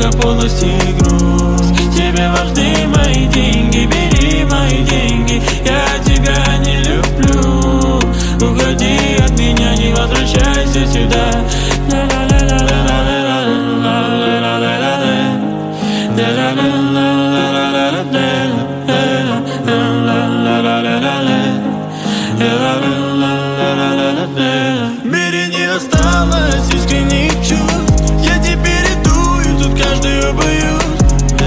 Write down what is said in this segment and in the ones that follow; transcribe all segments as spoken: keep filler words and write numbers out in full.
только полость и грусть. Тебе важны мои деньги, бери мои деньги. Я тебя не люблю. Уходи от меня, не возвращайся сюда. В мире не осталось искренних чувств. Я теперь иду, и тут каждую боюсь.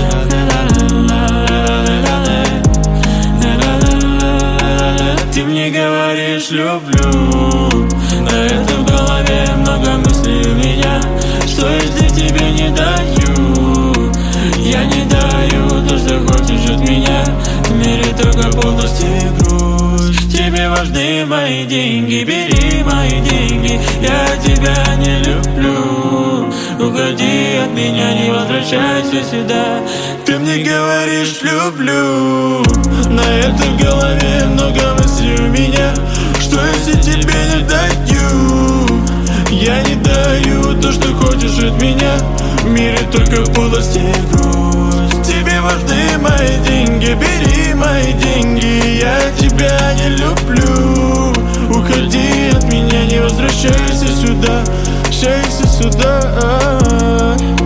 Ты мне говоришь люблю, на это в голове много мыслей у меня. Что если тебе не даю? Я не даю то, что хочешь от меня. В мире только полость и грусть. Тебе важны мои деньги, бери мои деньги. Я тебя не люблю. Уходи от меня, не возвращайся сюда. Ты мне говоришь люблю, на это в голове много мыслей у меня. Что если тебе не даю? Я не даю то, что хочешь от меня. В мире только полость и грусть. Тебе важны мои деньги, бери мои деньги. Я тебя не люблю. Уходи от меня, не возвращайся сюда. Возвращайся сюда.